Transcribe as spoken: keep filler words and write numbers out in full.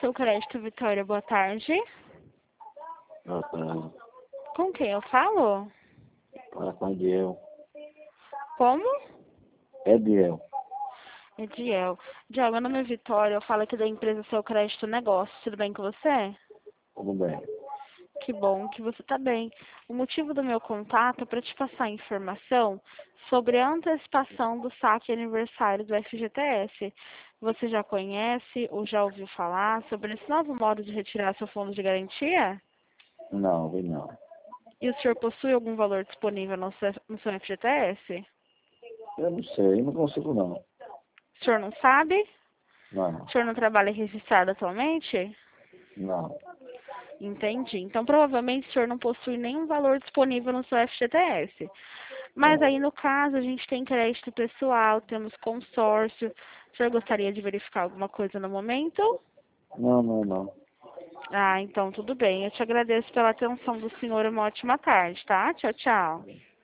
seu crédito, Vitória. Boa tarde. Boa tarde. Com quem eu falo? Fala com Ediel. Como? Ediel. Ediel. Ediel, meu nome é Vitória. Eu falo aqui da empresa Seu Crédito Negócio. Tudo bem com você? Tudo bem. Que bom que você está bem. O motivo do meu contato é para te passar informação sobre a antecipação do saque aniversário do F G T S. Você já conhece ou já ouviu falar sobre esse novo modo de retirar seu fundo de garantia? Não, vi não. E o senhor possui algum valor disponível no seu, no seu F G T S? Eu não sei, não consigo não. O senhor não sabe? Não, O senhor não trabalha registrado atualmente? não. Entendi. Então, provavelmente, o senhor não possui nenhum valor disponível no seu F G T S. Mas É. aí, no caso, a gente tem crédito pessoal, temos consórcio. O senhor gostaria de verificar alguma coisa no momento? Não, não, não. Ah, então tudo bem. Eu te agradeço pela atenção do senhor. Uma ótima tarde, tá? Tchau, tchau.